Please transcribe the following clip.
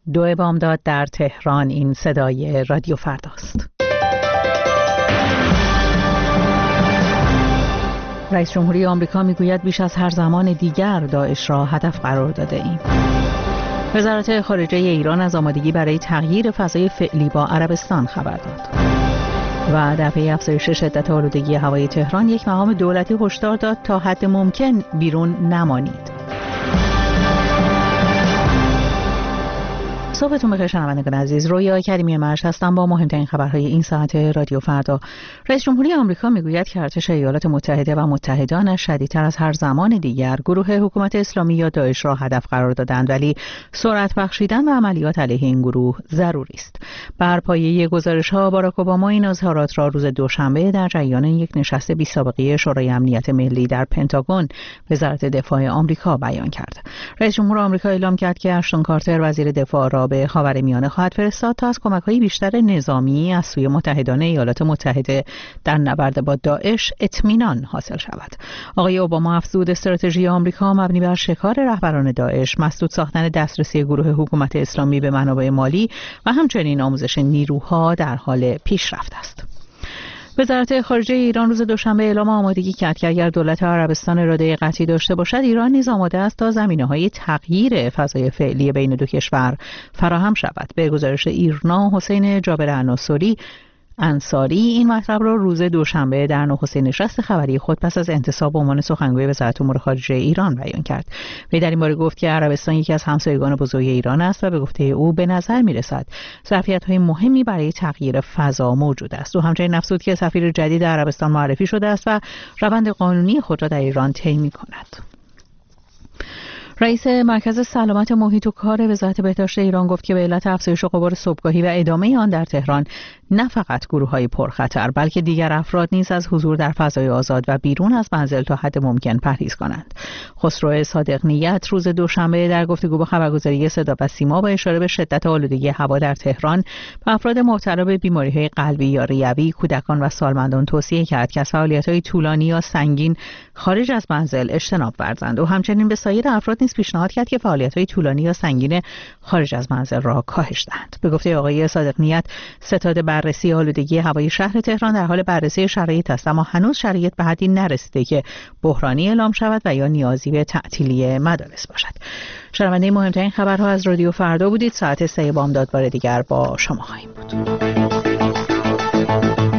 2 بامداد در تهران. این صدای رادیو فرداست. رئیس جمهوری آمریکا میگوید بیش از هر زمان دیگر داعش را هدف قرار داده ایم. وزارت خارجه ایران از آمادگی برای تغییر فضای فعلی با عربستان خبر داد. و در پی افزایش شدت آلودگی هوای تهران یک مقام دولتی هشدار داد تا حد ممکن بیرون نمانید. صبحتون بخیر شنوندگان عزیز. رویا کریمی مرش هستم با مهمترین خبرهای این ساعت رادیو فردا. رئیس جمهوری آمریکا میگوید که ارتش ایالات متحده و متحدانش شدیدتر از هر زمان دیگر گروه حکومت اسلامی یا داعش را هدف قرار دادند، ولی سرعت بخشیدن و عملیات علیه این گروه ضروری است. بر پایه گزارش‌ها باراک اوباما این اظهارات را روز دوشنبه در جریان یک نشست بی‌سابقه شورای امنیت ملی در پنتاگون وزارت دفاع آمریکا بیان کرد. رئیس جمهور آمریکا اعلام کرد که اشتون کارتر وزیر دفاع را به خاورمیانه خواهد فرستاد تا از کمک‌های بیشتر نظامی از سوی متحدان ایالات متحده در نبرد با داعش اطمینان حاصل شود. آقای اوباما افزود استراتژی آمریکا مبنی بر شکار رهبران داعش، مسدود ساختن دسترسی گروه حکومت اسلامی به منابع مالی و همچنین آموزش نیروها در حال پیشرفت است. وزارت خارجه ایران روز دوشنبه اعلام آمادگی کرد که اگر دولت عربستان اراده قطعی داشته باشد، ایران نیز آماده است تا زمینه‌های تغییر فضای فعلی بین دو کشور فراهم شود. به گزارش ایرنا، حسین جابر انصاری این مطلب را روز دوشنبه در نخستین نشست خبری خود پس از انتصاب به عنوان سخنگوی وزارت امور خارجه ایران بیان کرد. وی در این باره گفت که عربستان یکی از همسایگان بزرگ ایران است و به گفته او به نظر می‌رسد ظرفیت‌های مهمی برای تغییر فضا موجود است. او همچنین افزود که سفیر جدید عربستان معرفی شده است و روند قانونی خود را در ایران طی می‌کند. رئیس مرکز سلامت محیط و کار وزارت بهداشت ایران گفت که به علت افزایش غبار صبحگاهی و ادامه آن در تهران نه فقط گروه‌های پرخطر بلکه دیگر افراد نیز از حضور در فضای آزاد و بیرون از منزل تا حد ممکن پرهیز کنند. خسرو صادق نیت روز دوشنبه در گفتگو با خبرگزاری صدا و سیما با اشاره به شدت آلودگی هوا در تهران به افراد مبتلا به بیماری‌های قلبی یا ریوی، کودکان و سالمندان توصیه کرد که از فعالیت‌های طولانی یا سنگین خارج از منزل اجتناب ورزند و همچنین به سایر افراد نیز پیشنهاد کرد که فعالیت‌های طولانی یا سنگین خارج از منزل را کاهش دهند. به گفته آقای صادق نیت، ستاد بررسی آلودگی هوای شهر تهران در حال بررسی شرایط است، اما هنوز شرایط به حدی نرسیده که بحرانی اعلام شود و یا نیازی به تعطیلی مدارس باشد. شنونده مهمترین خبرها از رادیو فردا بودید. ساعت 3 بامداد بار دیگر با شما خواهیم بود.